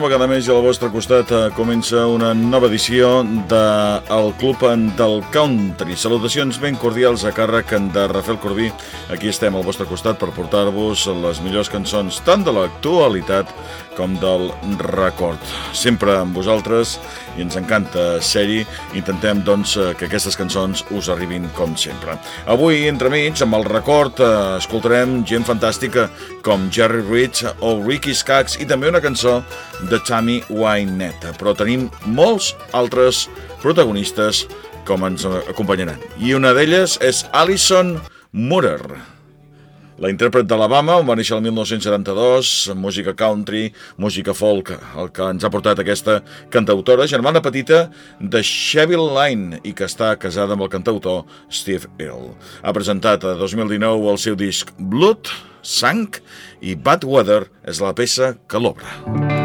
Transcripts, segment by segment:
vegada més i al vostre costat comença una nova edició de El Club del Country. Salutacions ben cordials a càrrec de Rafael Corbí. Aquí estem al vostre costat per portar-vos les millors cançons tant de l'actualitat com del record. Sempre amb vosaltres i ens encanta ser-hi. Intentem, doncs, que aquestes cançons us arribin com sempre. Avui, entremig, amb el record, escoltarem gent fantàstica com Jerry Rich o Ricky Skaggs i també una cançó de Tammy Wynette. Però tenim molts altres protagonistes com ens acompanyaran. I una d'elles és Alison Moorer, la intèrpret d'Alabama, on va néixer el 1972, música country, música folk, el que ens ha portat aquesta cantautora, germana petita de Cheryl Lynne, i que està casada amb el cantautor Steve Earle. Ha presentat a 2019 el seu disc Blood, Sang, i Bad Weather és la peça que l'obre.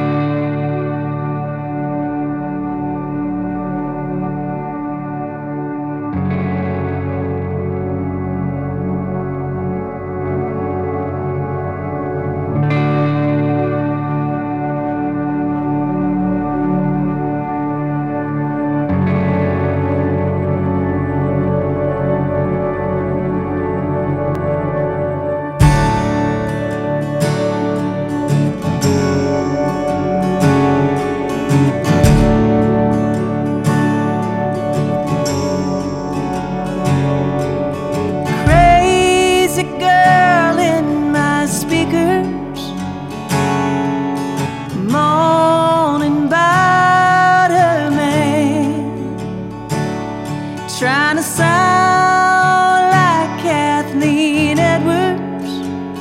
Trying to sound like Kathleen Edwards,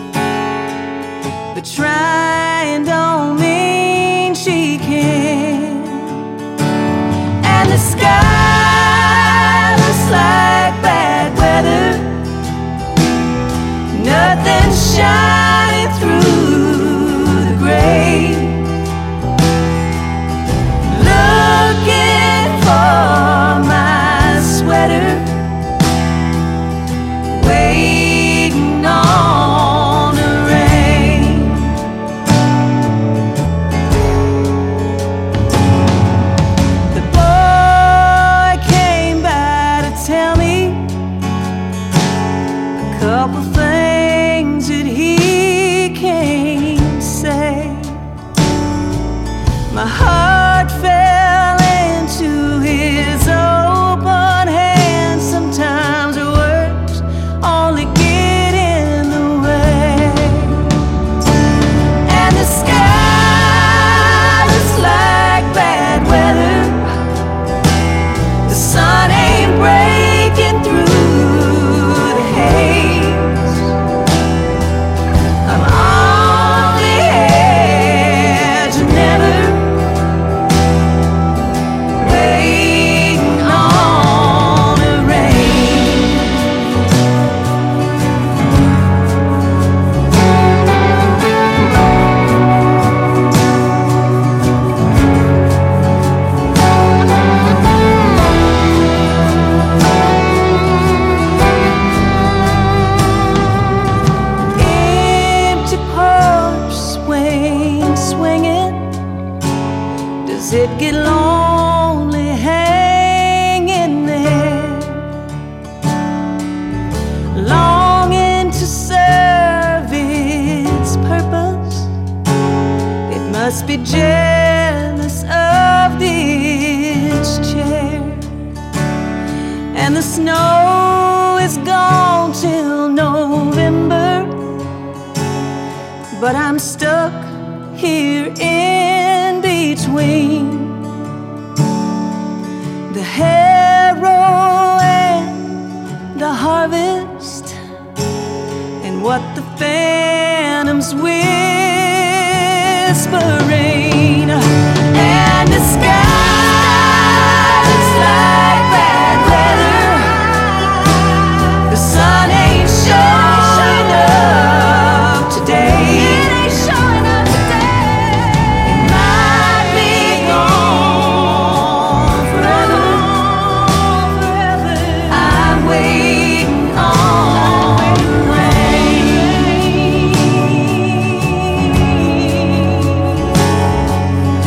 but trying don't mean she can. And the sky looks like bad weather, nothing shining through the gray. Looking for my sweater, waiting on the rain. The boy came by to tell me a couple things that he can't say. My heart fell into his open hands. Sometimes the words only get in the way. And the sky looks like bad weather, the sun ain't breaking through the haze. I'm on the edge of never waiting on the rain. Empty porch swing, swinging. Does it get lonely hanging there? Longing to serve its purpose, it must be jealous of this chair. And the snow is gone till November, but I'm stuck here in between the harrow and the harvest, and what the phantom's whispering. And the sky looks like bad weather, the sun ain't showing up today. It might be gone forever. I'm waiting on the rain.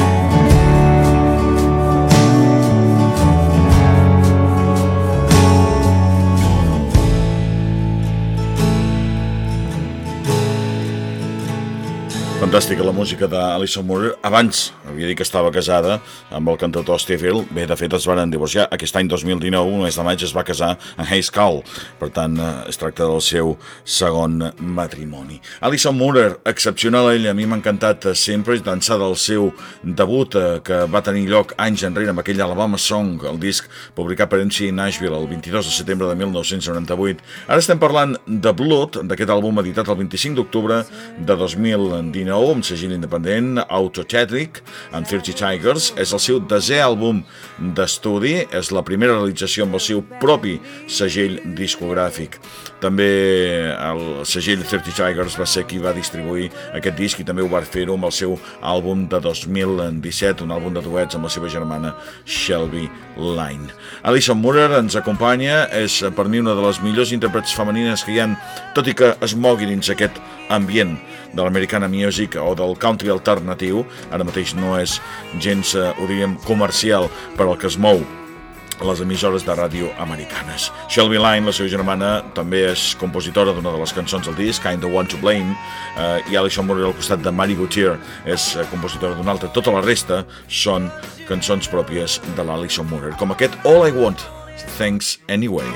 Fantàstica la música d'Alison Moore. Abans havia dit que estava casada amb el cantautor Steve Earle. Bé, de fet es van divorciar. Aquest any 2019, el mes de maig, es va casar amb Hayes Call. Per tant, es tracta del seu segon matrimoni. Alison Moore, excepcional ella, a mi m'ha encantat sempre, d'ençà del seu debut que va tenir lloc anys enrere amb aquell Alabama Song, el disc publicat per MC Nashville el 22 de setembre de 1998. Ara estem parlant de Blood, d'aquest àlbum editat el 25 d'octubre de 2019, amb segell independent, Autotheatric, amb 30 Tigers. És el seu 10è àlbum d'estudi, és la primera realització amb el seu propi segell discogràfic. També el segell 30 Tigers va ser qui va distribuir aquest disc i també ho va fer-ho amb el seu àlbum de 2017, un àlbum de duets amb la seva germana Shelby Lynne. Alison Moore ens acompanya, és per mi una de les millors intèrprets femenines que hi ha, tot i que es mogui dins aquest ambient de l'Americana Music o del country alternatiu. Ara mateix no és gens, ho diríem, comercial per al que es mou a les emissores de ràdio americanes. Shelby Lynne, la seva germana, també és compositora d'una de les cançons del disc, Kinda Want to Blame, i Alison Moore al costat de Mary Gauthier és compositora d'una altra. Tota la resta són cançons pròpies de l'Alison Moore, com aquest All I Want, Thanks Anyway.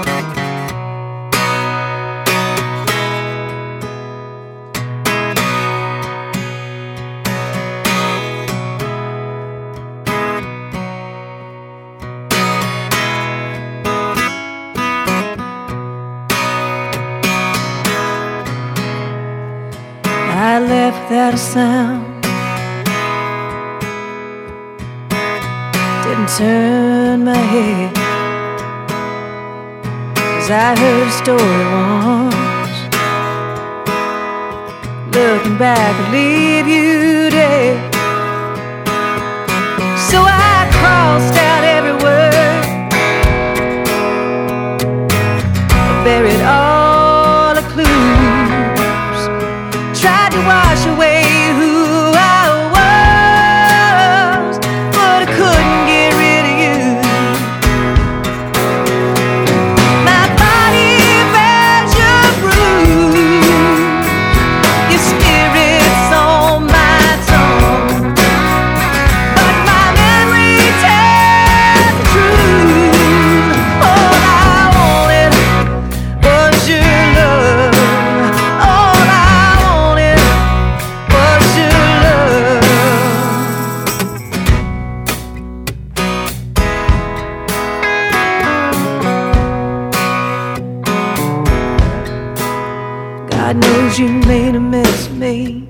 I left without a sound, didn't turn my head, 'cause I heard a story once. Looking back, I leave you dead. So I crossed out every word, buried all the clues, tried to wash away who I was, but I couldn't get rid of you. My body bears your bruise, your spirit's on my tongue, but my memory tells the truth. All I wanted was your love. All I wanted was your love. God knows you made a mess of me,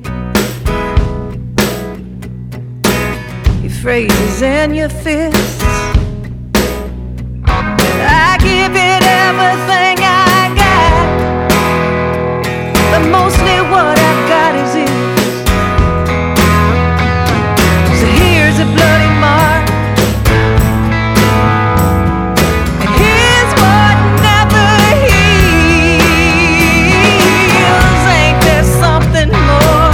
your phrases and your fists. I give it everything I got, but mostly what I've got is this. So here's a bloody mark, and here's what never heals. Ain't there something more?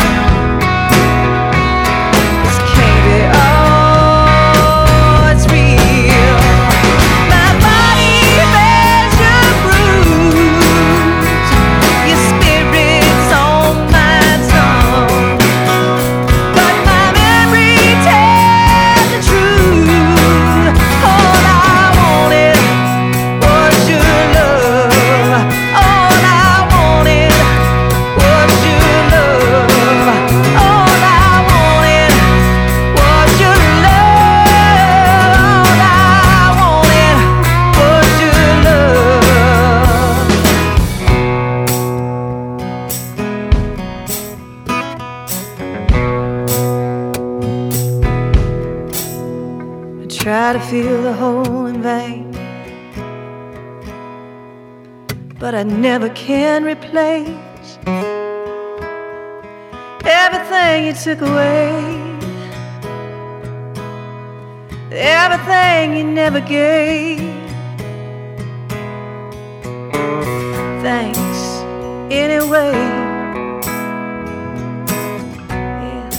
This can't be all it's real. My body bears your bruise, your spirit's on my tongue, but my memory tells the truth. All I wanted was your love. All I wanted was your love. All I wanted was your love. All I wanted was your love. I try to fill the hole in vain, but I never can replace everything you took away, everything you never gave. Thanks anyway. Yeah.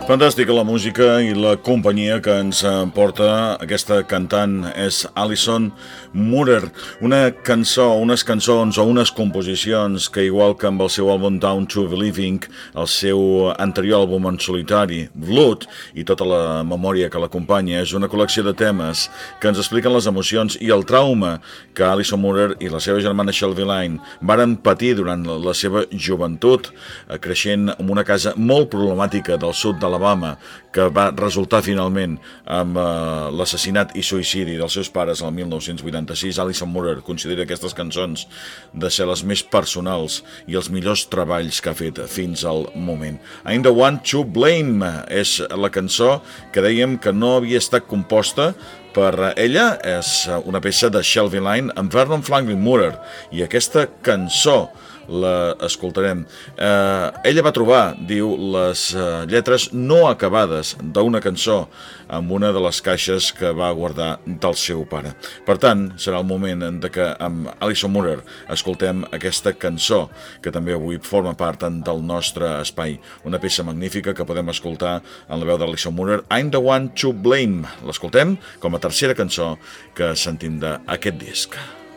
Fantàstica la música i la companyia que ens porta aquesta cantant és Alison Moorer. Una cançó, unes cançons o unes composicions que, igual que amb el seu àlbum Down to Believing, el seu anterior àlbum en solitari, Blood, i tota la memòria que l'acompanya, és una col·lecció de temes que ens expliquen les emocions i el trauma que Alison Moorer i la seva germana Shelby Lynne varen patir durant la seva joventut, creixent en una casa molt problemàtica del sud d'Alabama, que va resultar finalment amb l'assassinat i suïcidi dels seus pares el 1986. Alison Moorer considera aquestes cançons de ser les més personals i els millors treballs que ha fet fins al moment. I'm the One to Blame és la cançó que dèiem que no havia estat composta per ella, és una peça de Shelby Lynne amb Vernon Franklin Moorer, i aquesta cançó la escoltarem. Ella va trobar, diu, les lletres no acabades d'una cançó amb una de les caixes que va guardar del seu pare. Per tant, serà el moment de que amb Alison Moorer escoltem aquesta cançó, que també avui forma part del nostre espai. Una peça magnífica que podem escoltar en la veu d'Alison Moorer, I'm the One to Blame. L'escoltem com a tercera cançó que sentim d'aquest disc.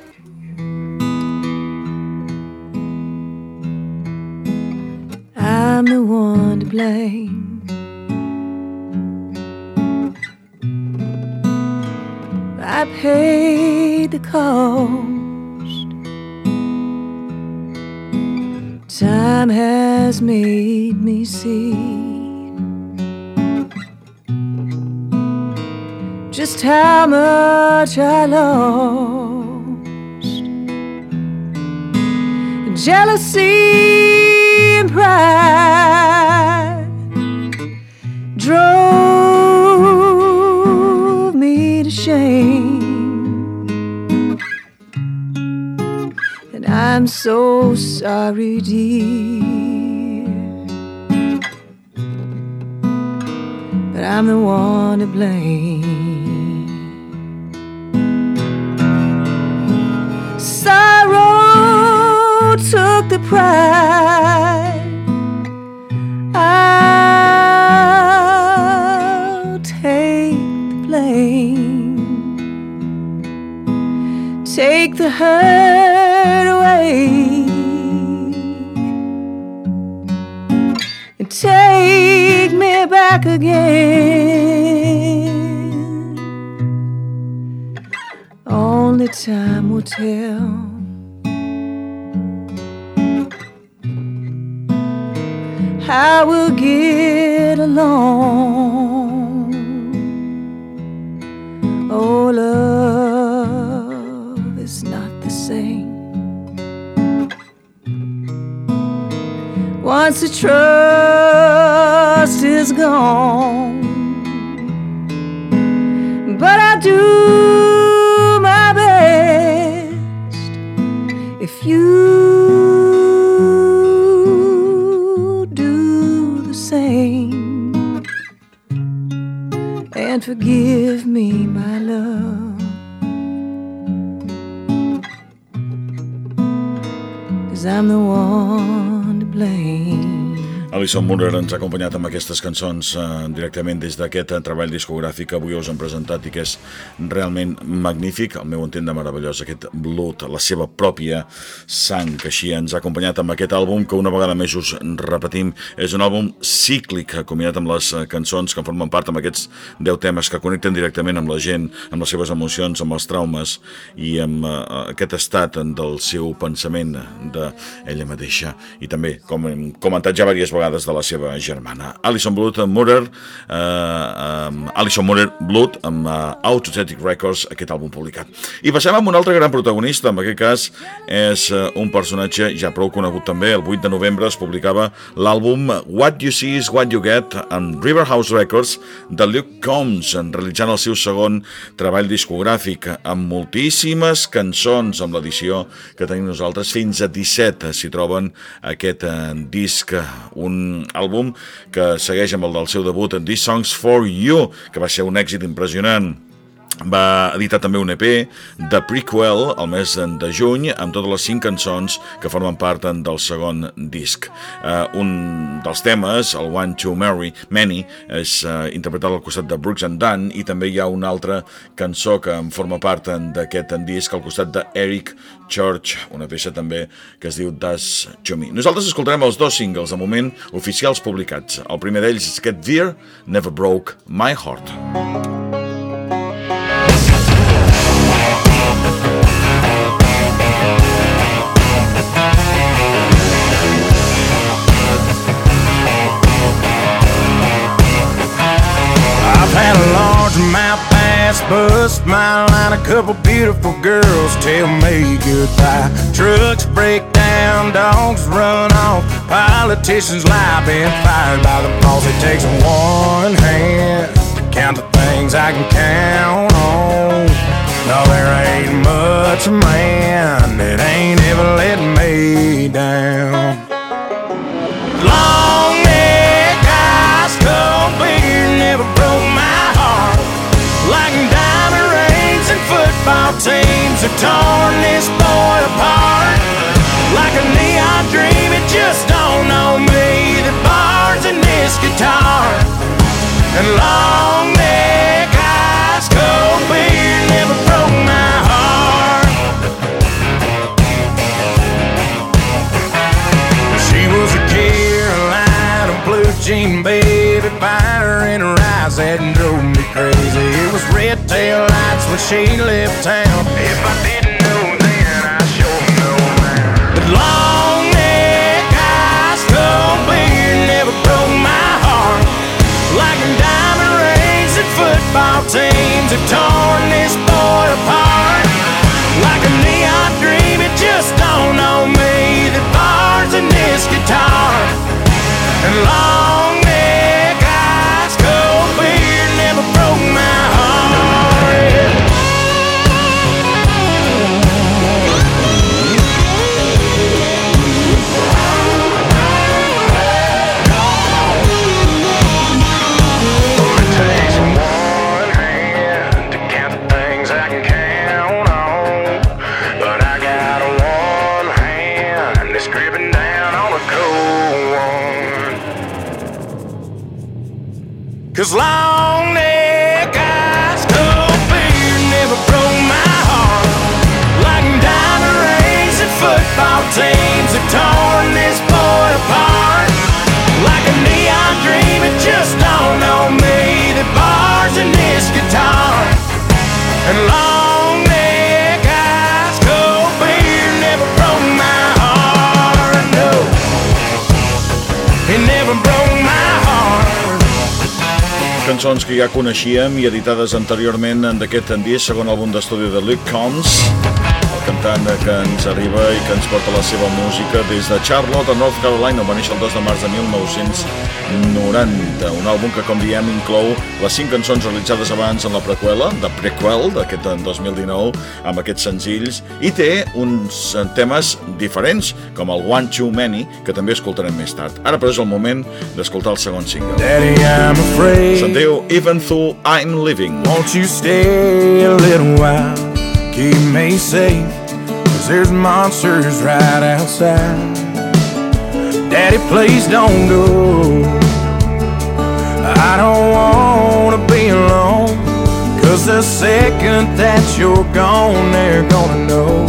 I'm the one to blame. I paid the cost. Time has made me see just how much I lost. Jealousy and pride drove me to shame, and I'm so sorry, dear, but I'm the one to blame. Sorrow took the pride, I'll take the blame. Take the hurt away and take me back again. Only time will tell how we'll get along. Oh, love is not the same. Once the trust is gone, but I do my best if you and forgive me, my love, 'cause I'm the one to blame. Alison Moorer ens ha acompanyat amb aquestes cançons directament des d'aquest treball discogràfic que avui us hem presentat i que és realment magnífic, al meu entendre meravellós, aquest Blood, la seva pròpia sang, que així ens ha acompanyat amb aquest àlbum que una vegada més us repetim, és un àlbum cíclic, combinat amb les cançons que formen part, amb aquests 10 temes que connecten directament amb la gent, amb les seves emocions, amb els traumes i amb aquest estat del seu pensament d'ella mateixa, i també, com hem comentat ja diverses vegades, de la seva germana. Alison Moorer, Alison Moorer Blood, amb Automatic Records, aquest àlbum publicat. I passem amb un altre gran protagonista, en aquest cas és un personatge ja prou conegut també. El 8 de novembre es publicava l'àlbum What You See Is What You Get en Riverhouse Records de Luke Combs, realitzant el seu segon treball discogràfic, amb moltíssimes cançons, amb l'edició que tenim nosaltres, fins a 17 s'hi troben aquest disc, un àlbum que segueix amb el del seu debut, These Songs For You, que va ser un èxit impressionant. Va editar també un EP de Prequel al mes de juny amb totes les 5 cançons que formen part del segon disc. Un dels temes, el One Too Many, és interpretat al costat de Brooks and Dunn, i també hi ha una altra cançó que en forma part d'aquest disc al costat d'Eric Church, una peça també que es diu Das to Me. Nosaltres escoltarem els 2 singles de moment oficials publicats. El primer d'ells és Get There, Never Broke My Heart. Had a largemouth pass, bust my line. A couple beautiful girls tell me goodbye. Trucks break down, dogs run off. Politicians lie, been fired by the boss. It takes one hand to count the things I can count on. No, there ain't much man that ain't ever let me down. Long neck, ice cold beer never broke like diamond rings and football teams have torn this boy apart. Like a neon dream, it just don't know me. The bars in this guitar and long neck, ice cold beer never broke my heart. She was a Carolina blue jean baby, fire in her eyes that drove me crazy. It was red tail lights when she left town. If I didn't know then, I sure know now. But long neck, ice cold beer never broke my heart. Like diamond rings and football teams have torn this boy apart. Like a neon dream, it just don't know me. The bars in this guitar and long neck, ice cold beer never broke my heart. It takes one hand to count the things I can count on, but I got one hand that's gripping down on a cold one. 'Cause long neck, ice cold beer never broke my heart. Like diamond rings and football teams have torn this boy apart. Like a neon dream, it just don't know me. The bars in this guitar and long neck, ice cold beer never broke my heart. No, it never broke my heart. Cançons que ja coneixíem i editades anteriorment d'aquest disc, segon àlbum d'estudi de Luke Combs, el cantant que ens arriba i que ens porta la seva música des de Charlotte, a North Carolina. Va néixer el 2 de març de 1990. Un àlbum que, com diem, inclou les 5 cançons realitzades abans en la prequel d'aquest 2019, amb aquests senzills, i té uns temes diferents, com el One Too Many, que també escoltarem més tard. Ara, però, és el moment d'escoltar el segon single. Daddy, I'm afraid. Se'n diu Even Though I'm Living. Won't you stay a little while? Keep me safe, 'cause there's monsters right outside. Daddy, please don't go. I don't wanna be alone, 'cause the second that you're gone, they're gonna know.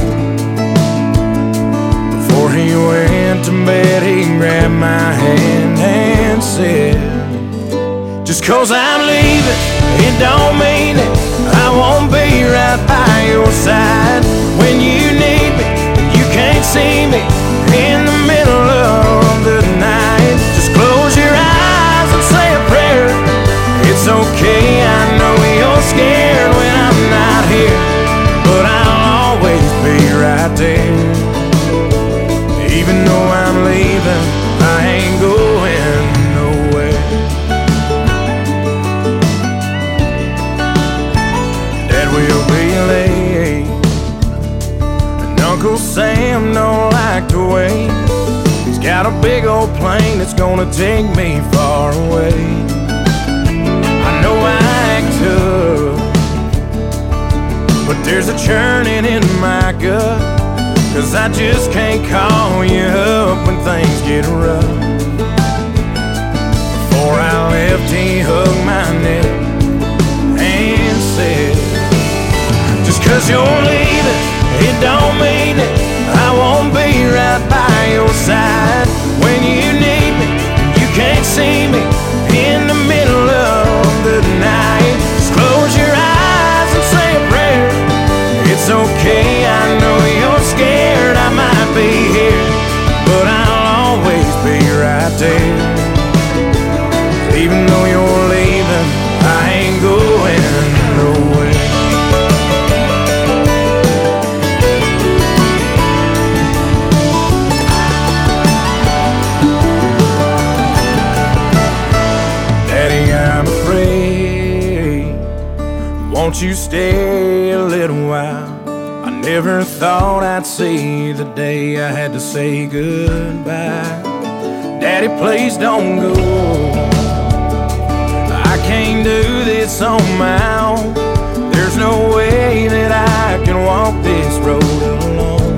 Before he went to bed, he grabbed my hand and said, just 'cause I'm leaving, it don't mean it I won't be right by your side. When you need me and you can't see me in the middle of the night, just close your eyes and say a prayer. It's okay, I know you're scared when I'm not here, but I'll always be right there. Even though I'm leaving, I ain't going nowhere. Dad will be late, and Uncle Sam don't like to wait. He's got a big old plane that's gonna take me far away. I know I act tough, There's a churning in my gut, 'cause I just can't call you up when things get rough. Before I left, he hugged my neck and said, just 'cause you're leaving, it don't mean it. I won't be right by your side when you need me. You can't see me in the middle of the night. Just close your eyes and say a prayer. It's okay, I know you're scared I might be here, but I'll always be right there. Even though you're leaving, I ain't going nowhere. Daddy, I'm afraid, won't you stay a little while? I never thought I'd see the day I had to say goodbye. Daddy, please don't go. I can't do this on my own. There's no way that I can walk this road alone.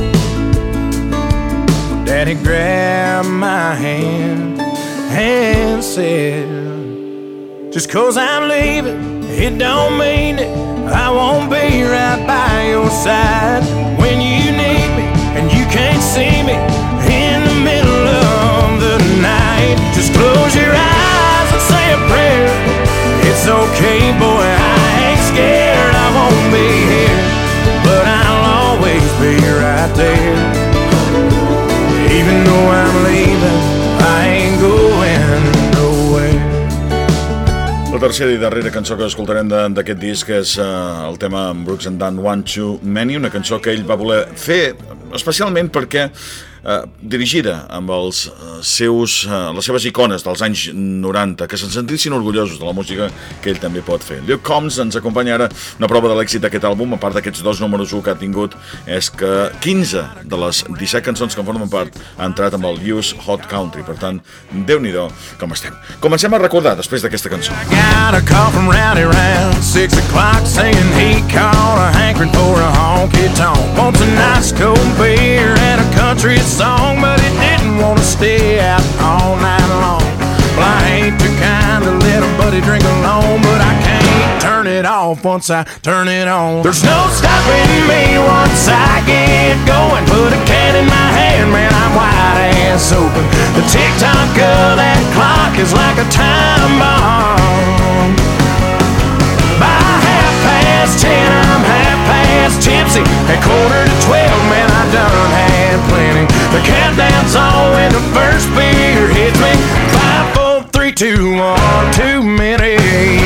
Daddy grabbed my hand and said, just 'cause I'm leaving, it don't mean it. I won't be right by your side when you need me and you can't see me in the middle of the night. Just close your eyes and say a prayer. It's okay, boy, I ain't scared. I won't be here, but I'll always be right there. Even though I'm leaving, I ain't going nowhere. La tercera i darrera cançó que escoltarem d'aquest disc és el tema Brooks and Dunn, One Too Many, una cançó que ell va voler fer especialment perquè dirigida amb les seves icones dels anys 90, que se'n sentissin orgullosos de la música que ell també pot fer. Luke Combs ens acompanya ara. Una prova de l'èxit d'aquest àlbum, a part d'aquests dos números 1 que ha tingut, és que 15 de les 17 cançons que en formen part han entrat amb el US Hot Country. Per tant, Déu-n'hi-do com estem. Comencem a recordar després d'aquesta cançó. I got a call from Rowdy around 6 o'clock saying he caught a hankering for a honky-tonk. Wants a nice cold beer and a country song, but he didn't want to stay out all night long. Well, I ain't too kind to let a buddy drink alone, but I can't turn it off once I turn it on. There's no stopping me once I get going. Put a can in my hand, man, I'm wide ass open. The tick-tock of that clock is like a time bomb. By 10:30, I'm half past tipsy. At 11:45, man, I done had plenty. The countdown's on when the first beer hits me. 5, 4, 3, 2, 1, too many.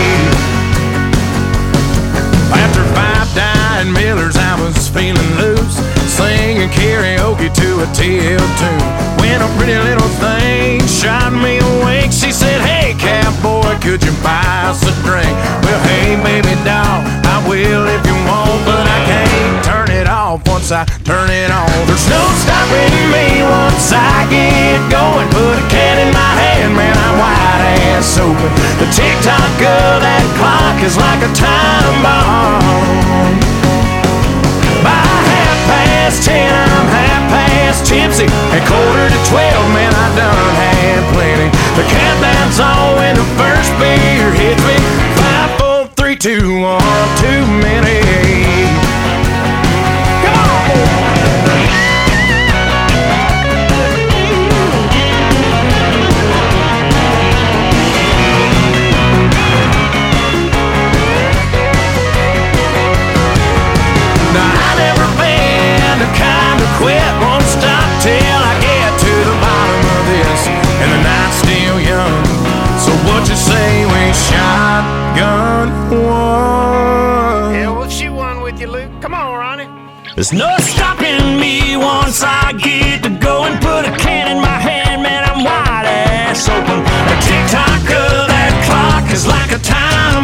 After 5 dying Millers, I was feeling loose, singing karaoke to a TL tune. When a pretty little thing shot me awake, she said, hey, cowboy, could you buy us a drink? Well, hey, baby doll, I will if you want, but I can't turn it off once I turn it on. There's no stopping me once I get going. Put a can in my hand, man, I'm wide ass open. The tick-tock of that clock is like a time bomb. By 10:30, I'm half past tipsy. At 11:45, man, I done had plenty. The countdown's on when the first beer hits me. 5, 4, 3, 2, 1, too many. Come on! Now, I never been the kind to quit, won't stop till I get to the bottom of this, and the night's still young. So what you say we shotgun one? Yeah, we'll shoot one with you, Luke. Come on, Ronnie. There's no stopping me once I get to go and put a can in my hand, man, I'm wide ass open. The tick-tock of that clock is like a time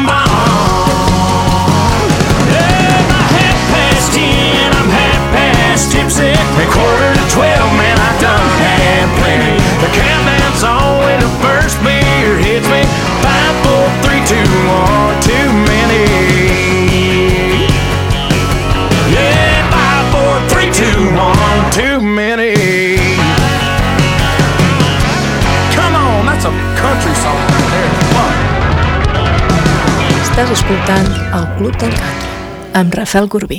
bomb. Yeah, my 10:30, I'm half past tipsy. At 11:45, man, I done had plenty. The countdown's on when the first beer hits me. 5, 4, 3, 2, 1, too many. Estàs escoltant el Club del Country amb Rafael Corbí.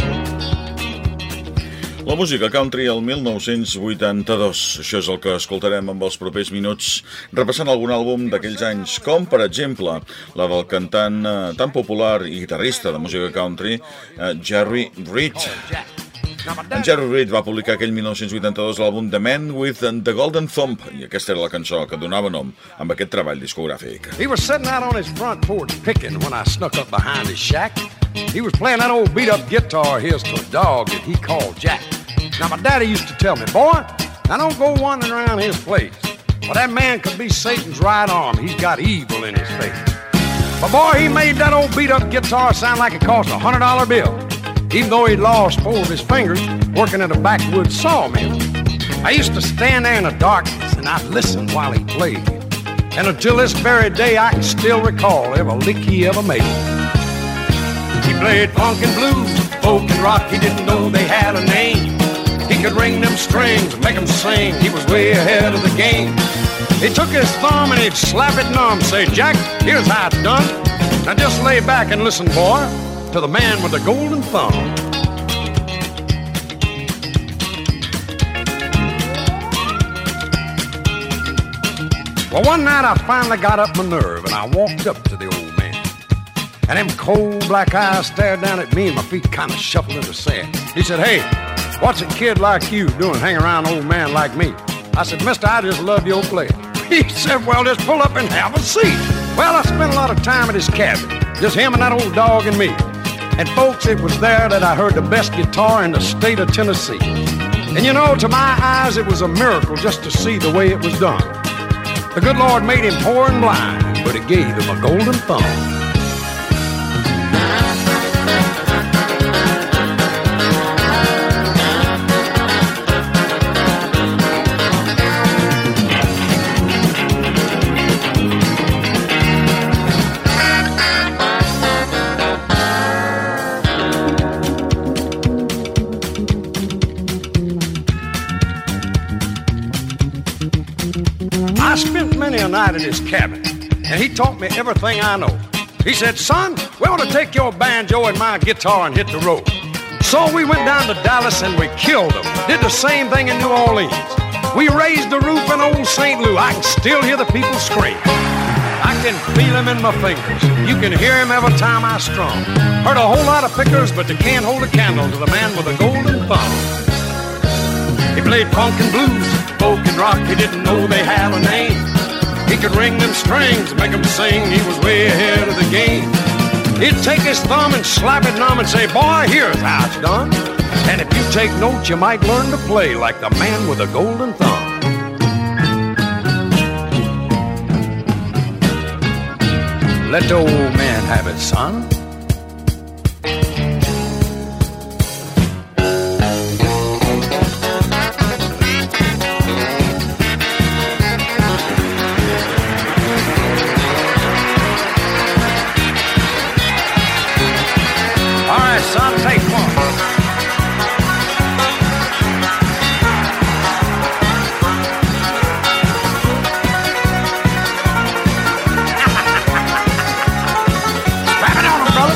La música country el 1982. Això és el que escoltarem amb els propers minuts, repassant algun àlbum d'aquells anys, com per exemple la del cantant tan popular i guitarrista de música country, Jerry Reed. En Jerry Reed va publicar aquell 1982 l'àlbum The Man with the Golden Thumb, i aquesta era la cançó que donava nom amb aquest treball discogràfic. He was sitting out on his front porch picking when I snuck up behind his shack. He was playing that old beat-up guitar of his to a dog that he called Jack. Now, my daddy used to tell me, boy, now don't go wandering around his place. Well, that man could be Satan's right arm. He's got evil in his face. But, boy, he made that old beat-up guitar sound like it cost $100 bill, even though he'd lost 4 of his fingers working at a backwoods sawmill. I used to stand there in the darkness, and I'd listen while he played. And until this very day, I can still recall every lick he ever made. He played funk and blues, folk and rock, he didn't know they had a name. He could ring them strings, make them sing, he was way ahead of the game. He took his thumb and he'd slap it numb, say, Jack, here's how it's done. Now just lay back and listen, boy, to the man with the golden thumb. Well, one night I finally got up my nerve and I walked up to the old man. And them cold black eyes stared down at me and my feet kind of shuffled into sand. He said, hey, what's a kid like you doing hanging around an old man like me? I said, mister, I just love your play. He said, well, just pull up and have a seat. Well, I spent a lot of time at his cabin, just him and that old dog and me. And folks, it was there that I heard the best guitar in the state of Tennessee. And you know, to my eyes, it was a miracle just to see the way it was done. The good Lord made him poor and blind, but he gave him a golden thumb. I spent many a night at his cabin, and he taught me everything I know. He said, son, we ought to take your banjo and my guitar and hit the road. So we went down to Dallas and we killed them. Did the same thing in New Orleans. We raised the roof in old St. Louis. I can still hear the people scream. I can feel him in my fingers. You can hear him every time I strum. Heard a whole lot of pickers, but they can't hold a candle to the man with a golden thumb. He played funk and blues, folk and rock, he didn't know they had a name. He could ring them strings, make them sing, he was way ahead of the game. He'd take his thumb and slap it numb and say, boy, here's how it's done. And if you take notes, you might learn to play like the man with a golden thumb. Let the old man have it, son. Son, take one. Wrap it on him, brother.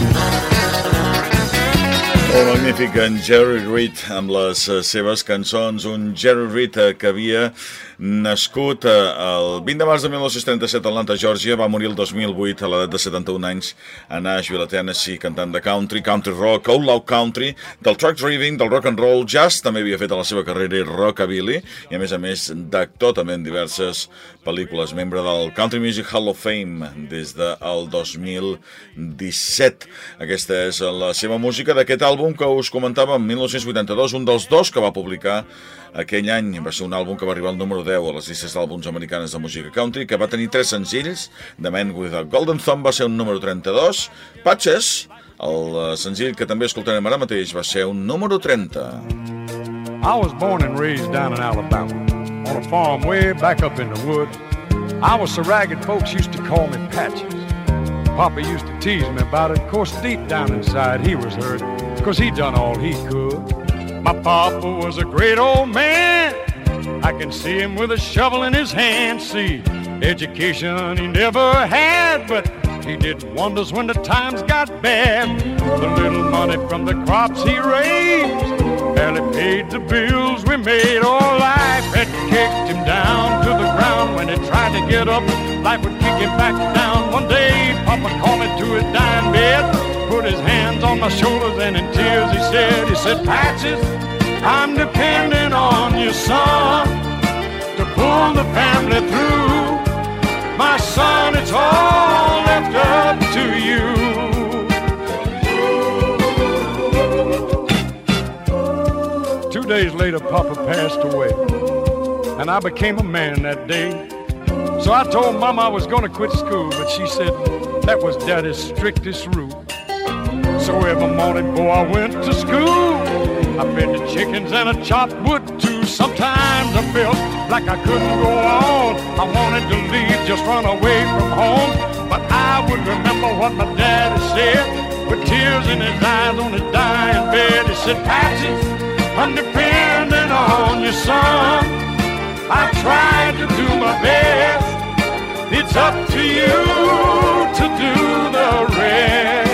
El magnífic en Jerry Reed amb les seves cançons, un Jerry Reed que havia nascut el 20 de març de 1937 a Atlanta, Georgia, va morir el 2008 a l'edat de 71 anys a Nashville, Tennessee, cantant de country, country rock, outlaw country, del truck driving, del rock and roll, jazz, també havia fet a la seva carrera rockabilly i a més d'actor també en diverses pel·lícules, membre del Country Music Hall of Fame des del 2017. Aquesta és la seva música d'aquest àlbum que us comentava en 1982, un dels dos que va publicar aquell any. Va ser un àlbum que va arribar al número 10 a les llistes d'àlbums americanes de música country, que va tenir 3 senzills. The Man with a Golden Thumb va ser un número 32. Patches, el senzill que també escoltarem ara mateix, va ser un número 30. I was born and raised down in Alabama, on a farm way back up in the woods. I was so ragged folks used to call me Patches. Papa used to tease me about it. Of course, deep down inside he was hurt, 'cause he done all he could. My papa was a great old man. I can see him with a shovel in his hand. See, education he never had, but He did wonders when the times got bad. The little money from the crops he raised barely paid the bills we made. Oh, life had kicked him down to the ground. When he tried to get up, life would kick him back down. One day, Papa called me to his dying bed, put his hands on my shoulders, and in tears he said, Patches, I'm depending on you, son, to pull the family through. My son, it's all left up to you. 2 days later, Papa passed away, and I became a man that day. So I told Mama I was going to quit school, but she said that was Daddy's strictest rule. So every morning, boy, I went to school. I fed the chickens and I chopped wood too. Sometimes I felt like I couldn't go on. I wanted to leave, just run away from home. But I would remember what my daddy said, with tears in his eyes on his dying bed. He said, Patches, I'm depending on you, son. I tried to do my best. It's up to you to do the rest.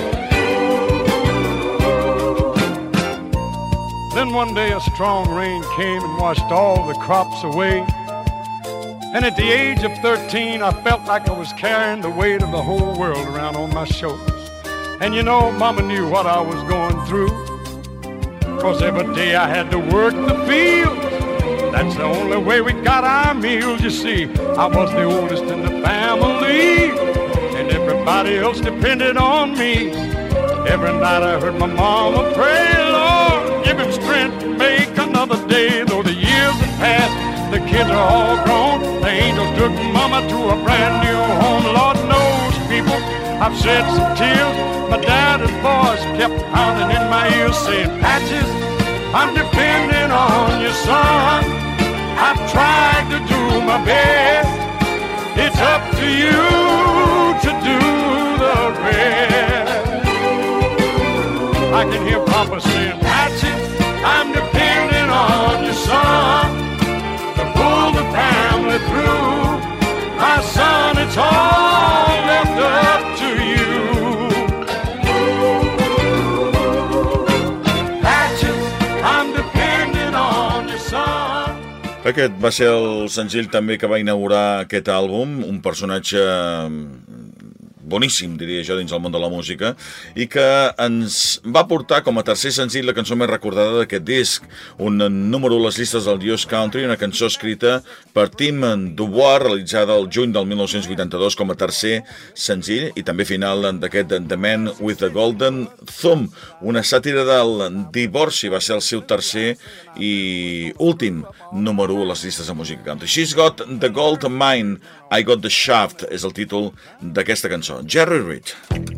Then one day a strong rain came and washed all the crops away. And at the age of 13, I felt like I was carrying the weight of the whole world around on my shoulders. And you know, Mama knew what I was going through, 'cause every day I had to work the fields. That's the only way we got our meals, you see. I was the oldest in the family, and everybody else depended on me. Every night I heard my mama pray, Lord, give him strength to make another day. Though the years have passed, the kids are all grown, the angels took Mama to a brand new home. Lord knows, people, I've shed some tears. My daddy's voice kept pounding in my ears, saying, Patches, I'm depending on you, son. I've tried to do my best. It's up to you to do the rest. I can hear Papa saying, Patches, I'm depending on you, son, to pull the family through. My son, it's all left up to you. Patches, I'm depending on you, son. Aquest va ser el senzill també que va inaugurar aquest àlbum, un personatge boníssim, diria jo, dins el món de la música, i que ens va portar com a tercer senzill la cançó més recordada d'aquest disc, un número a les llistes del US Country, una cançó escrita per Tim Dubois, realitzada el juny del 1982 com a tercer senzill, i també final d'aquest The Man with the Golden Thumb, una sàtira del divorci, va ser el seu tercer i últim número a les llistes de música country. She's Got the Gold Mine, I Got the Shaft és el títol d'aquesta cançó. Jerry Reed.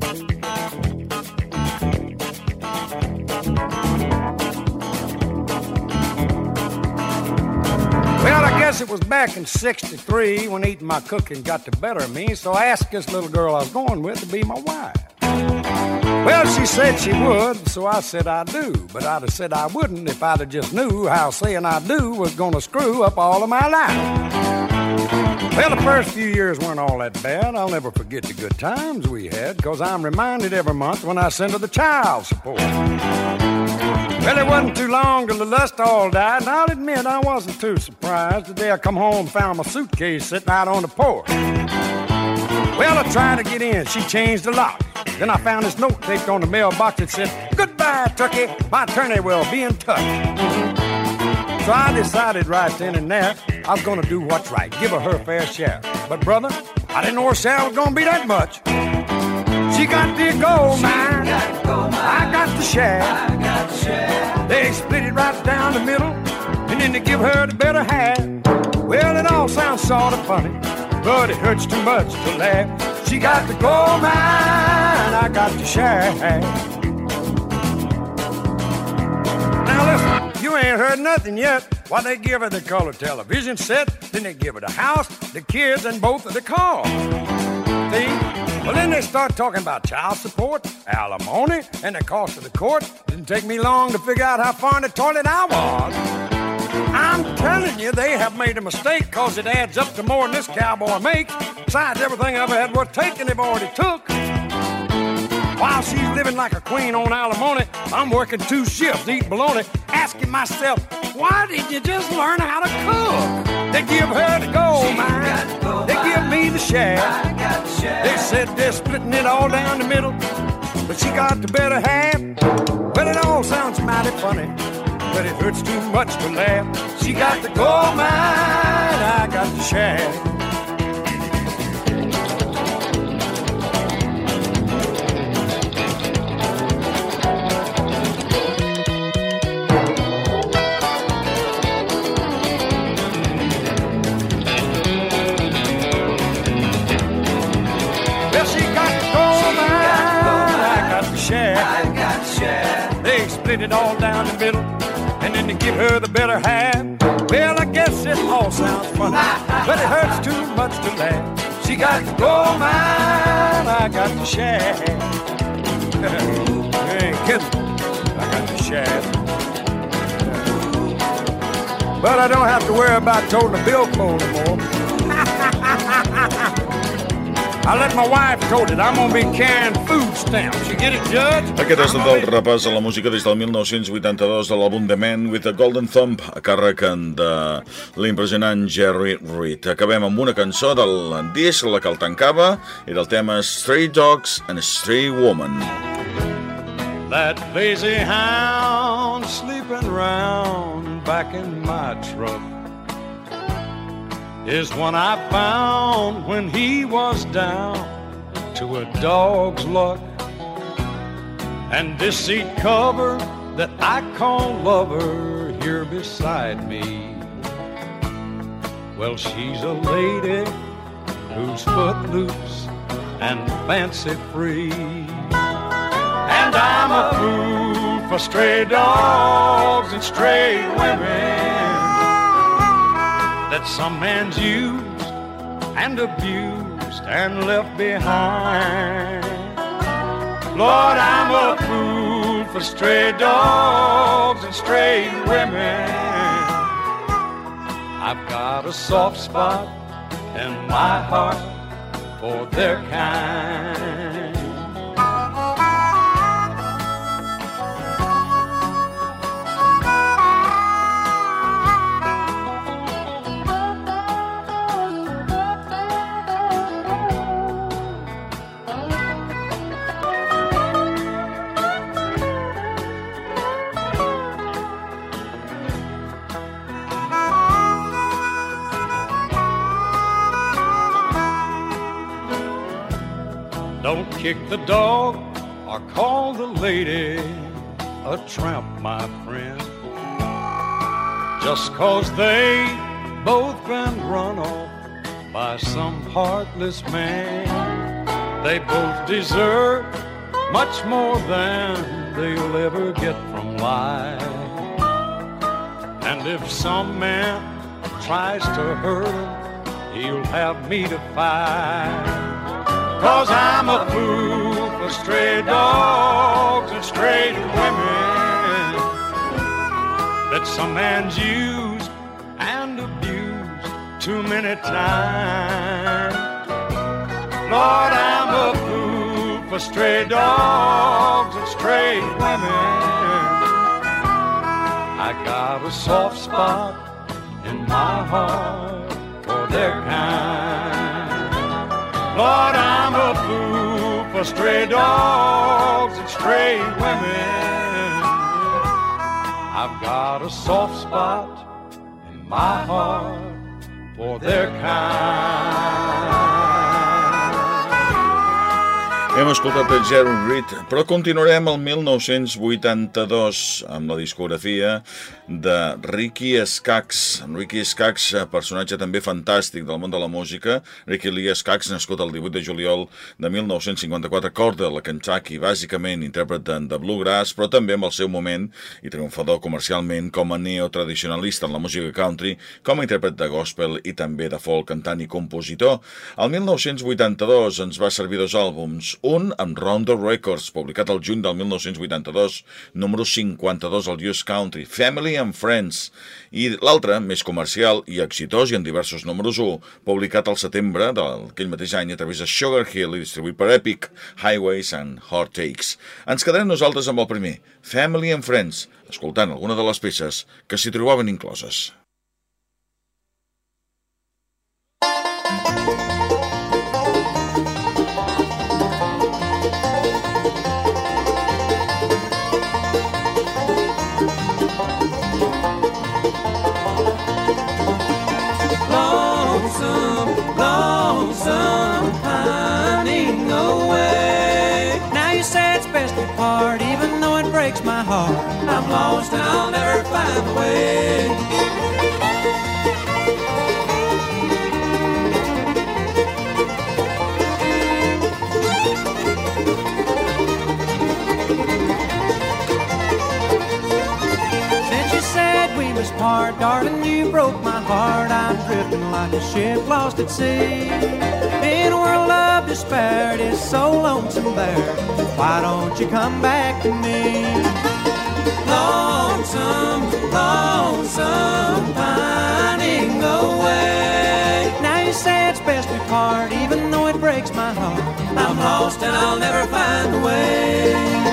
Well, I guess it was back in '63 when eating my cooking got the better of me, so I asked this little girl I was going with to be my wife. Well, she said she would, so I said I do, but I'd have said I wouldn't if I'd have just knew how saying I do was gonna screw up all of my life. Well, the first few years weren't all that bad. I'll never forget the good times we had, 'cause I'm reminded every month when I send her the child support. Well, it wasn't too long till the lust all died, and I'll admit I wasn't too surprised the day I come home and found my suitcase sitting out on the porch. Well, I tried to get in. She changed the lock. Then I found this note taped on the mailbox that said, "Goodbye, Turkey. My attorney will be in touch." So I decided right then and there I was going to do what's right, give her fair share. But, brother, I didn't know her share was going to be that much. She got the gold mine, I got the share. They split it right down the middle, and then they give her the better half. Well, it all sounds sort of funny, but it hurts too much to laugh. She got the gold mine, I got the share. Now listen, you ain't heard nothing yet. Why, they give her the color television set, then they give her the house, the kids, and both of the cars. See? Well, then they start talking about child support, alimony, and the cost of the court. Didn't take me long to figure out how far in the toilet I was. I'm telling you, they have made a mistake, cause it adds up to more than this cowboy makes. Besides, everything I've had worth taking, they've already took. While she's living like a queen on alimony, I'm working 2 shifts, eating bologna, asking myself, why did you just learn how to cook? They give her the gold mine, they give me the shaft. They said they're splitting it all down the middle, but she got the better half. Well, it all sounds mighty funny, but it hurts too much to laugh. She got the gold mine, I got the shaft. They split it all down the middle, and then they give her the better half. Well, I guess it all sounds funny, but it hurts too much to laugh. She got the gold mine, I got the shaft. Hey, kidding, I got the shaft. But I don't have to worry about toting a billfold anymore. I let my wife told it. I'm gonna be carrying food stamps. You get it, Judge? Aquest ha estat el repàs a la música des del 1982 de l'àlbum The Man with a Golden Thumb, a càrrec de l'impressionant Jerry Reed. Acabem amb una cançó del disc, la que el tancava, era el tema Stray Dogs and Stray Woman. That lazy hound sleeping round back in my truck is one I found when he was down to a dog's luck. And this seat cover that I call lover here beside me, well, she's a lady who's footloose and fancy free. And I'm a fool for stray dogs and stray women that some man's used and abused and left behind. Lord, I'm a fool for stray dogs and stray women. I've got a soft spot in my heart for their kind. Don't kick the dog or call the lady a tramp, my friend. Just 'cause they both been run off by some heartless man. They both deserve much more than they'll ever get from life. And if some man tries to hurt them, he'll have me to fight. 'Cause I'm a fool for stray dogs and stray women that some man's used and abused too many times. Lord, I'm a fool for stray dogs and stray women. I got a soft spot in my heart for their kind. Lord, I'm a fool for stray dogs and stray women. I've got a soft spot in my heart for their kind. Hem escoltat el Jerry Reed, però continuarem el 1982 amb la discografia de Ricky Skaggs. Ricky Skaggs, personatge també fantàstic del món de la música. Ricky Lee Skaggs, nascut el 18 de juliol de 1954 a Cordell, a Kentucky, bàsicament intèrpret de bluegrass, però també amb el seu moment i triomfador comercialment com a neotradicionalista en la música country, com a intèrpret de gospel i també de folk, cantant i compositor. El 1982 ens va servir 2 àlbums, un amb Rounder Records, publicat el juny del 1982, número 52 al US Country, Family and Friends, i l'altre, més comercial i exitós i en diversos números 1, publicat al setembre d'aquell mateix any a través de Sugar Hill i distribuït per Epic, Highways and Heartaches. Ens quedarem nosaltres amb el primer, Family and Friends, escoltant alguna de les peces que s'hi trobaven incloses. Part, even though it breaks my heart, I'm lost and I'll never find a way. Since you said we must part, darling, you broke my heart. I'm drifting like a ship lost at sea. In a world of despair, it is so lonesome there. Why don't you come back to me? Lonesome, lonesome, pining away. Now you say it's best we part, even though it breaks my heart. I'm lost and I'll never find a way.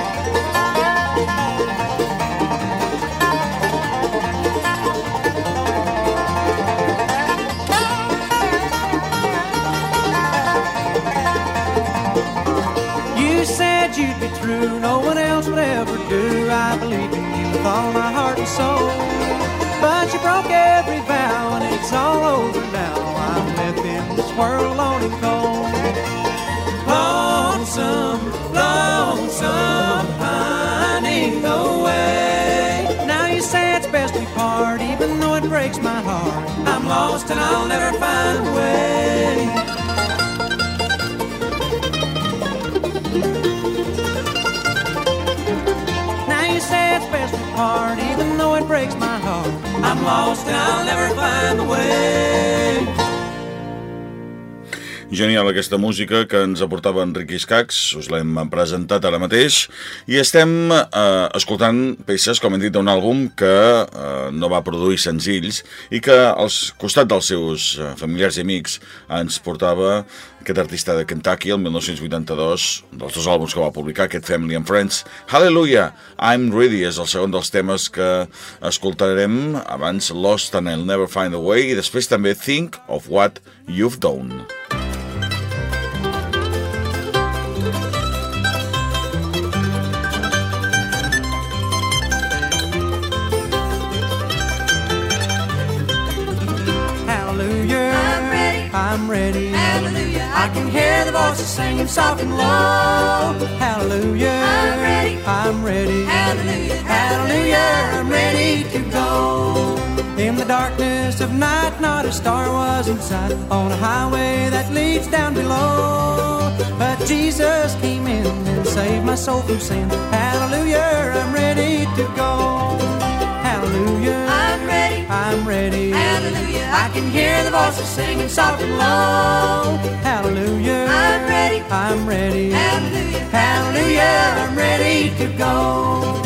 You'd be true, no one else would ever do. I believe in you with all my heart and soul. But you broke every vow and it's all over now. I'm left in this world alone and cold. Lonesome, lonesome, pining away. Now you say it's best we part, even though it breaks my heart. I'm lost and I'll never find a way. Part, even though it breaks my heart, I'm lost and I'll never find the way. Genial aquesta música que ens aportava Enric Iscacs, us l'hem presentat ara mateix i estem escoltant peces, com hem dit, d'un àlbum que no va produir senzills i que al costat dels seus familiars i amics ens portava aquest artista de Kentucky, el 1982, dels dos àlbums que va publicar, aquest Family and Friends. Hallelujah, I'm Ready és el segon dels temes que escoltarem, abans Lost and I'll Never Find a Way i després també Think of What You've Done. I'm ready. Hallelujah. I can hear the voices singing soft and low. Hallelujah. I'm ready. I'm ready. Hallelujah. Hallelujah. I'm ready to go. In the darkness of night, not a star was in sight on a highway that leads down below. But Jesus came in and saved my soul from sin. Hallelujah. I'm ready to go. Hallelujah. I'm ready. I'm ready. Hallelujah. I can hear the voices singing soft and low. Hallelujah. I'm ready. I'm ready. Hallelujah. Hallelujah. I'm ready to go.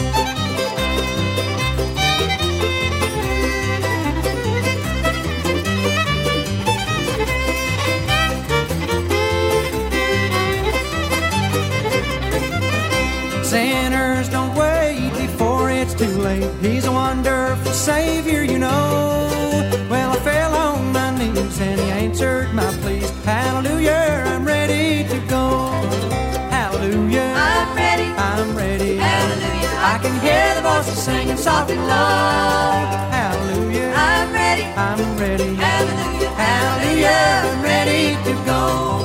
Sinners, don't wait before it's too late. He's a wonderful Savior, you know. Well, I fell on my knees and He answered my pleas. Hallelujah, I'm ready to go. Hallelujah, I'm ready. I'm ready. Hallelujah, I can hear the voices singing soft and low. Hallelujah, I'm ready. I'm ready. Hallelujah, hallelujah, I'm ready to go.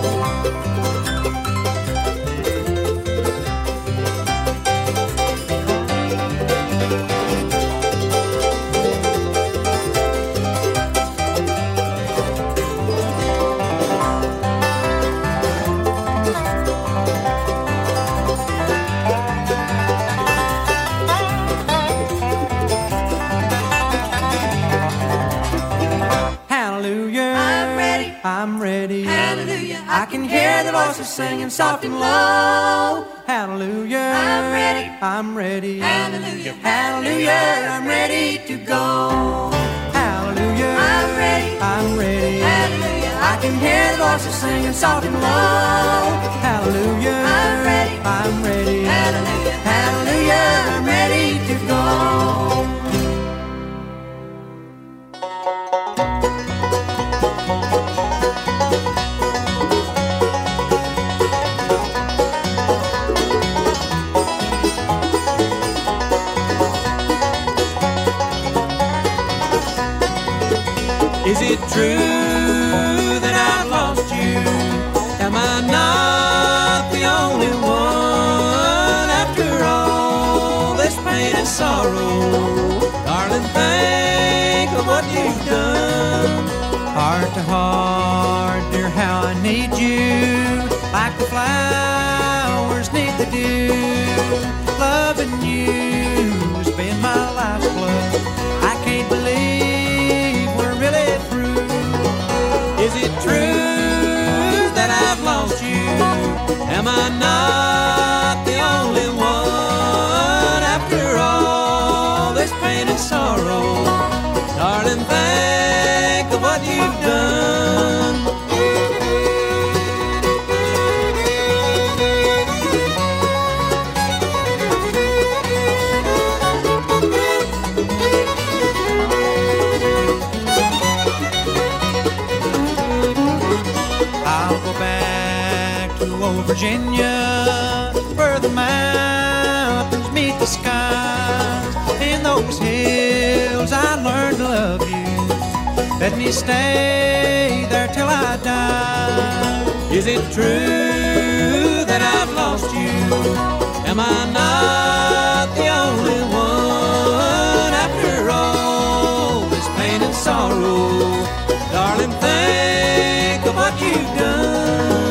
can hear the voices singing soft and low. Hallelujah, I'm ready, I'm ready. Hallelujah, hallelujah, I'm ready to go. Hallelujah, I'm ready, I'm ready. Hallelujah, I can hear the voices singing soft and low. Hallelujah, I'm ready, I'm ready. Hallelujah, hallelujah, I'm ready to go. Is it true that I've lost you? Am I not the only one? After all this pain and sorrow, darling, think of what you've done. Heart to heart, dear, how I need you, like the flowers need the dew. Loving you has been my life's blood. I can't believe we're really through. Is it true that I've lost you? Am I not the only one? After all this pain and sorrow, darling, think of what you've done. I'll go back to old Virginia, where the mountains meet the skies. In those hills I learned to love you. Let me stay there till I die. Is it true that I've lost you? Am I not the only one? After all this pain and sorrow, darling, think of what you've done.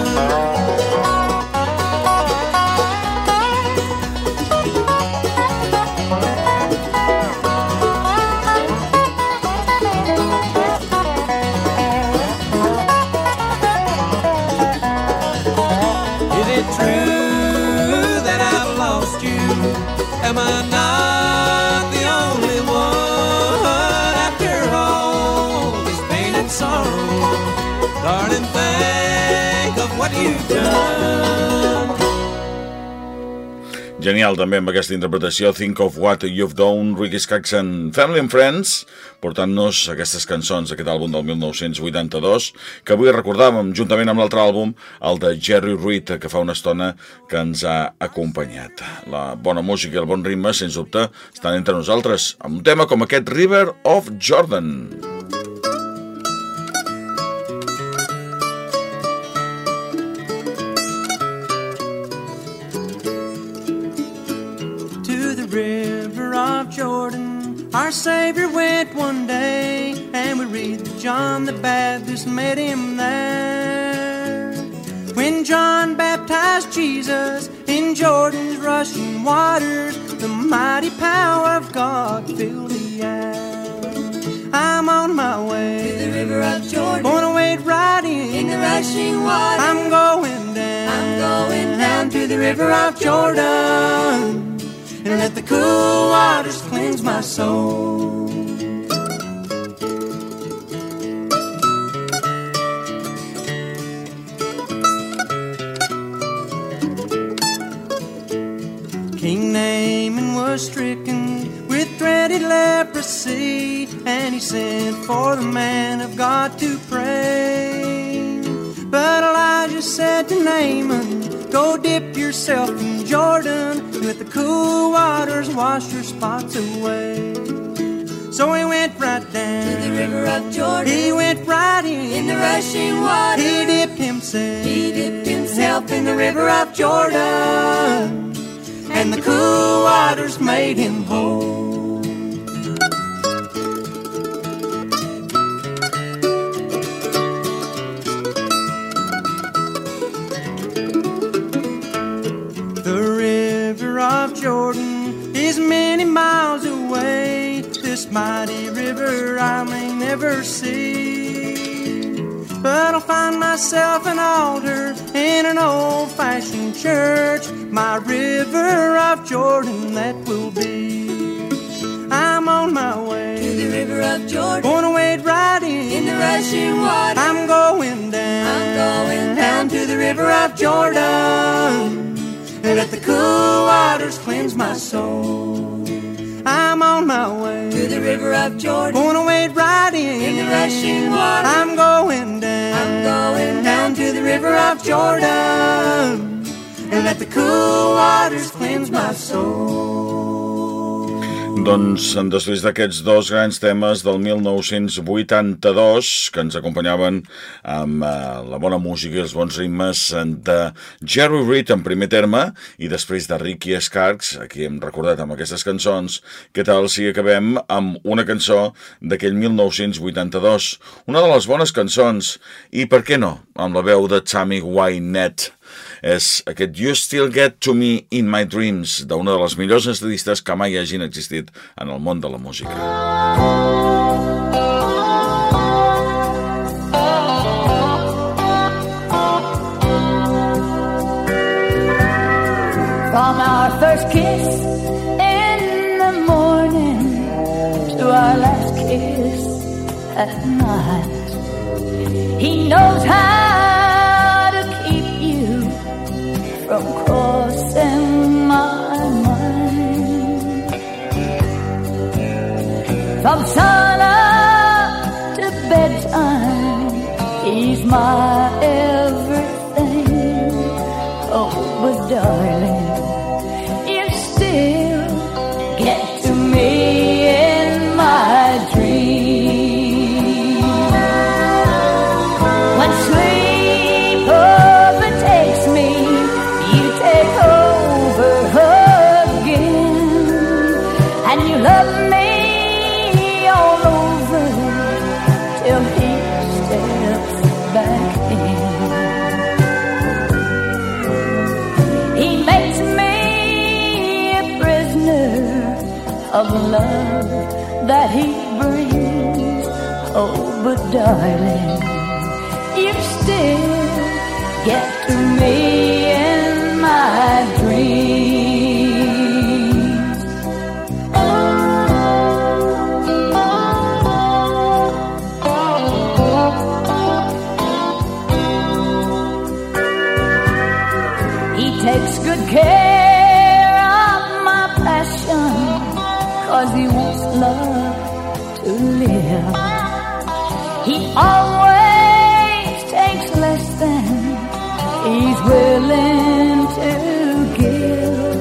Am I not the only one? After all this pain and sorrow, darling, think of what you've done. Genial també amb aquesta interpretació, Think of What You've Done, Ricky Skaggs and Family and Friends, portant-nos aquestes cançons d'aquest àlbum del 1982, que avui recordàvem juntament amb l'altre àlbum, el de Jerry Reed, que fa una estona que ens ha acompanyat. La bona música i el bon ritme, sens dubte, estan entre nosaltres, amb un tema com aquest River of Jordan. River of Jordan, our Savior went one day, and we read that John the Baptist met him there. When John baptized Jesus in Jordan's rushing waters, the mighty power of God filled the air. I'm on my way to the river of Jordan, gonna wade right in the rushing water. I'm going down to the river of Jordan, and let the cool waters cleanse my soul. King Naaman was stricken with dreaded leprosy, and he sent for the man of God to pray. But Elijah said to Naaman, go dip yourself in Jordan, let the cool waters wash your spots away. So he went right down to the river of Jordan. He went right in the rushing water. He dipped himself in the river of Jordan, and the cool waters made him whole. Of Jordan is many miles away. This mighty river I may never see, but I'll find myself an altar in an old-fashioned church. My river of Jordan that will be. I'm on my way to the river of Jordan, gonna wade right in the rushing water. I'm going down to the river of Jordan, and let the cool waters cleanse my soul. I'm on my way to the river of Jordan, gonna wade right in the rushing water. I'm going down to the river of Jordan, and let the cool waters cleanse my soul. Doncs després d'aquests dos grans temes del 1982 que ens acompanyaven amb la bona música i els bons ritmes de Jerry Reed en primer terme i després de Ricky Skarks, aquí hem recordat amb aquestes cançons, què tal si acabem amb una cançó d'aquell 1982, una de les bones cançons i per què no, amb la veu de Tammy Wynette. És aquest You Still Get To Me In My Dreams d'una de les millors estadistes que mai hagin existit en el món de la música. From our first kiss in the morning to our last kiss at night, he knows how to keep you from crossing my mind. From sun up to bedtime, he's my everything. Oh, but darling, you still get to me in my dreams. When sleep overtakes me, you take over again, and you love me all over till he steps back in. He makes me a prisoner of the love that he brings. Oh, but darling, you still get to me in my dreams. He takes good care of my passion, 'cause he wants love to live. He always takes less than he's willing to give.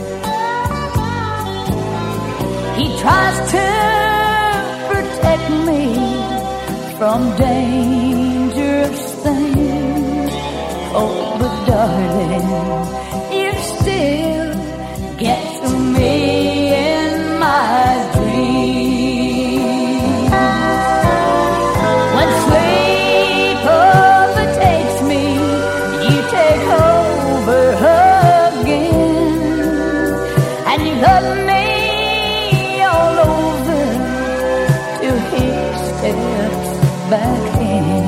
He tries to protect me from dangerous things. Oh, but darling, you still get to me in my dreams. When sleep overtakes me, you take over again, and you love me all over till he steps back in.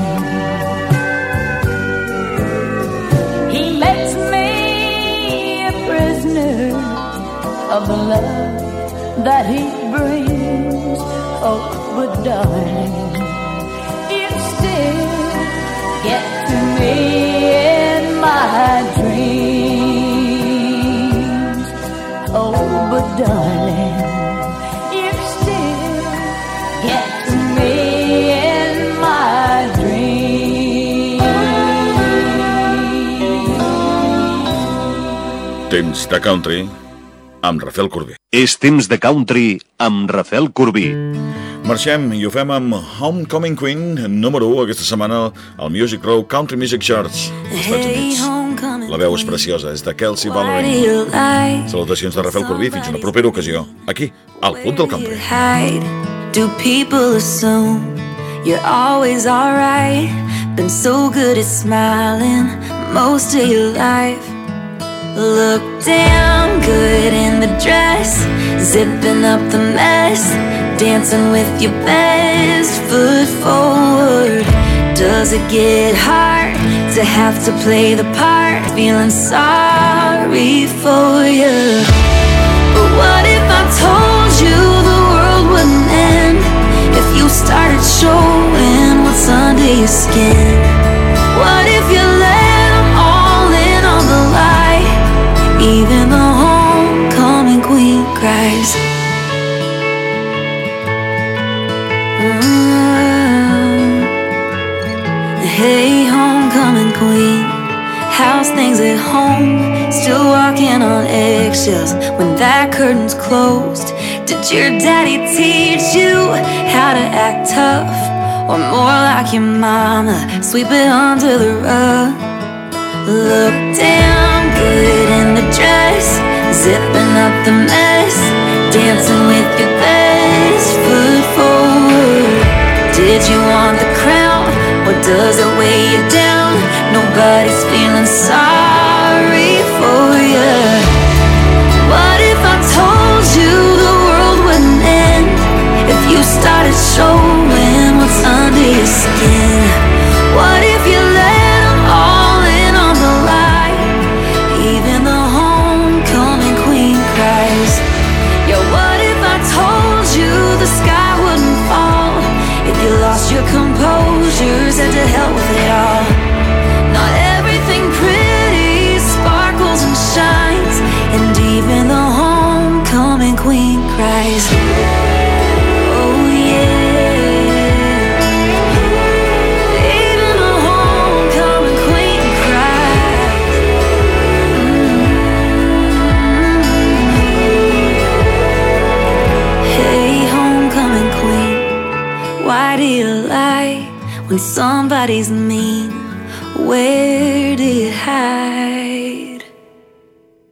He makes me a prisoner of the love that he brings. Oh, but darling, you still get to me in my dreams. Oh, but darling, you still get to me in my dreams. Temps de country amb Rafael Corbí. És temps de country amb Rafael Corbí. Marxem i ho fem amb Homecoming Queen, número 1 aquesta setmana al Music Row Country Music Charts als Estats Units. La veu és preciosa, és de Kelsey Ballerini. Salutacions de Rafael Corbí, fins una propera ocasió, aquí, al Club del Country. Do people assume you're always alright? Been so good at smiling most of your life. Look damn good in the dress, zipping up the mess, dancing with your best foot forward. Does it get hard to have to play the part, feeling sorry for you? But what if I told you the world wouldn't end if you started showing what's under your skin? What if you let them all in on the lie? Even the homecoming queen cries. Hey, homecoming queen, how's things at home? Still walking on eggshells when that curtain's closed. Did your daddy teach you how to act tough? Or more like your mama, sweep it under the rug? Look damn good in the dress, zipping up the mess, dancing with your best foot forward. Did you want the crown? Or does it weigh you down? Nobody's feeling sorry for you. What if I told you the world wouldn't end if you started showing what's under your skin? What if you let them all in on the lie? Even the homecoming queen cries. Yeah, what if I told you the sky wouldn't fall if you lost your composure, said to hell with it all? Not everything pretty sparkles and shines, and even the homecoming queen cries. Oh yeah, even the homecoming queen cries. Hey, homecoming queen, why do you lie when somebody's mean? Where do you hide?